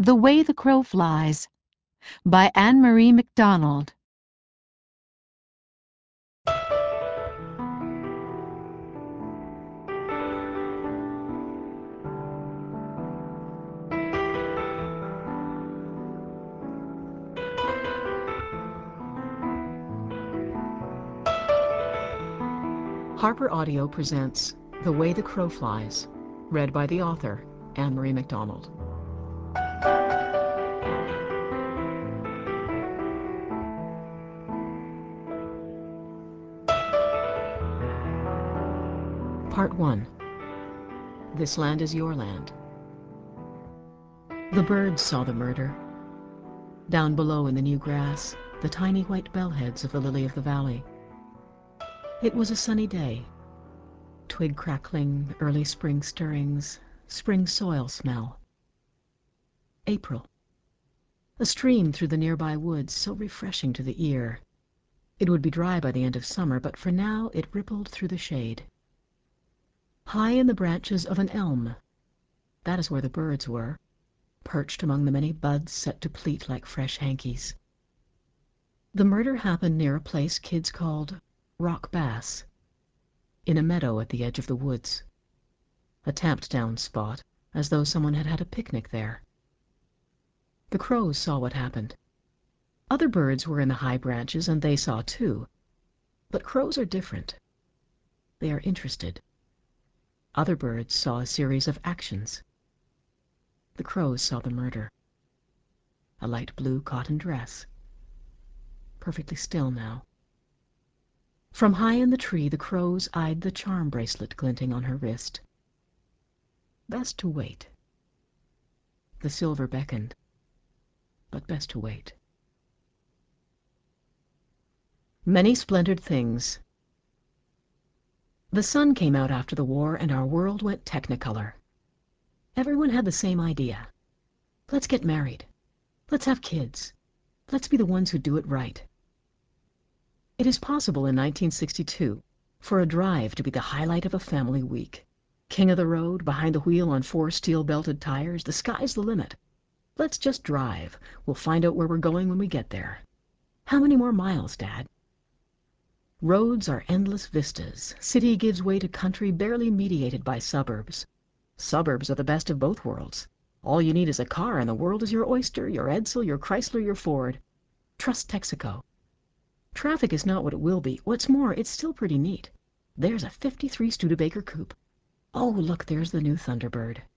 The Way the Crow Flies by Anne-Marie MacDonald. Harper Audio presents The Way the Crow Flies, read by the author, Anne-Marie MacDonald. Part 1. This Land is Your Land. The birds saw the murder. Down below in the new grass, the tiny white bellheads of the lily of the valley. It was a sunny day. Twig crackling, early spring stirrings, spring soil smell. April. A stream through the nearby woods, so refreshing to the ear. It would be dry by the end of summer, but for now it rippled through the shade. High in the branches of an elm, that is where the birds were, perched among the many buds set to pleat like fresh hankies. The murder happened near a place kids called Rock Bass, in a meadow at the edge of the woods. A tamped-down spot, as though someone had had a picnic there. The crows saw what happened. Other birds were in the high branches, and they saw too. But crows are different. They are interested. Other birds saw a series of actions. The crows saw the murder. A light blue cotton dress. Perfectly still now. From high in the tree the crows eyed the charm bracelet glinting on her wrist. Best to wait. The silver beckoned, but best to wait. Many splendored things. The sun came out after the war and our world went technicolor. Everyone had the same idea. Let's get married. Let's have kids. Let's be the ones who do it right. It is possible in 1962 for a drive to be the highlight of a family week. King of the road, behind the wheel on 4 steel-belted tires, the sky's the limit. Let's just drive. We'll find out where we're going when we get there. How many more miles, Dad? Roads are endless vistas. City gives way to country barely mediated by suburbs. Suburbs are the best of both worlds. All you need is a car and the world is your oyster, your Edsel, your Chrysler, your Ford. Trust Texaco. Traffic is not what it will be. What's more, it's still pretty neat. There's a '53 Studebaker coupe. Oh, look, there's the new Thunderbird.